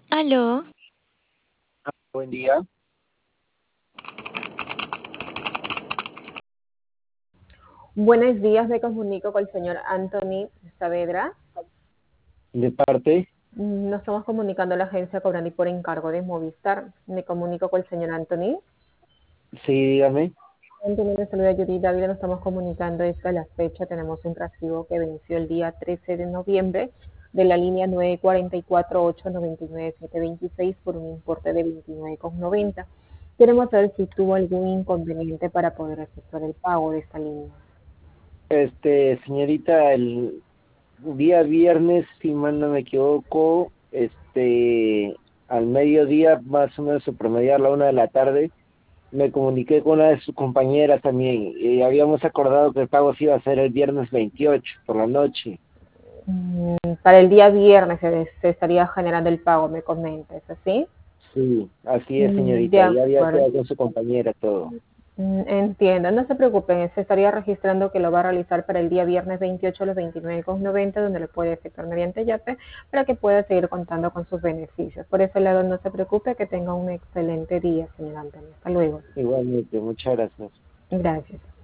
Aló, Buen día. Buenos días, me comunico con el señor Anthony Saavedra. De parte, Nos estamos comunicando a la agencia cobrando por encargo de Movistar. Me comunico con el señor Anthony. sí, dígame. Anthony, le saluda Judith Dávila, nos estamos comunicando esta la fecha. Tenemos un recibo que venció el día 13 de noviembre de la línea 944-899-726 por un importe de 29,90. Queremos saber si tuvo algún inconveniente para poder efectuar el pago de esta línea. Señorita, el día viernes, si mal no me equivoco, al mediodía, más o menos, o promediar la 1 de la tarde, me comuniqué con una de sus compañeras también, y habíamos acordado que el pago se iba a hacer el viernes 28 por la noche. Para el día viernes se estaría generando el pago, me comenta, ¿es así? Sí, así es, De señorita, ya había acuerdo. quedado con su compañera todo. Entiendo, no se preocupen, se estaría registrando que lo va a realizar para el día viernes 28 a los 29,90, donde lo puede efectuar mediante YAPE para que pueda seguir contando con sus beneficios. Por ese lado, no se preocupe, que tenga un excelente día, señor Antonio. Hasta luego. Igualmente, muchas gracias. Gracias.